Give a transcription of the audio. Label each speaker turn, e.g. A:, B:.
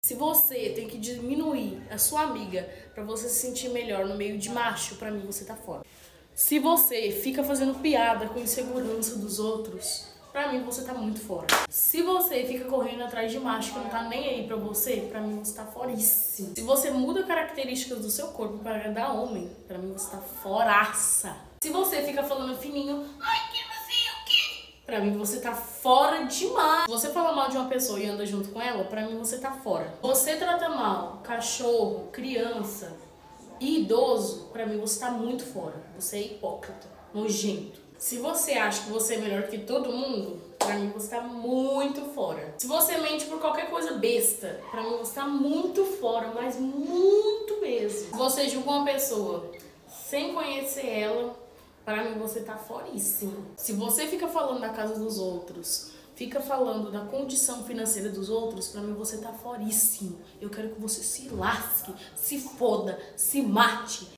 A: Se você tem que diminuir a sua amiga pra você se sentir melhor no meio de macho, pra mim você tá fora. Se você fica fazendo piada com a insegurança dos outros, pra mim você tá muito fora. Se você fica correndo atrás de macho que não tá nem aí pra pra mim você tá foríssimo. Se você muda características do seu corpo pra agradar homem, pra mim você tá foraça. Se você fica falando fininho, ai que não sei o quê, pra mim você tá fora demais. Se você fala mal de uma pessoa e anda junto com ela, pra mim você tá fora. Você trata mal cachorro, criança e idoso, pra mim você tá muito fora. Você é hipócrita, nojento. Se você acha que você é melhor que todo mundo, pra mim você tá muito fora. Se você mente por qualquer coisa besta, pra mim você tá muito fora, mas muito mesmo. Se você julga uma pessoa sem conhecer ela, pra mim você tá foríssimo. Se você fica falando da casa dos outros, fica falando da condição financeira dos outros, pra mim você tá foríssimo. Eu quero que você se lasque, se foda, se mate.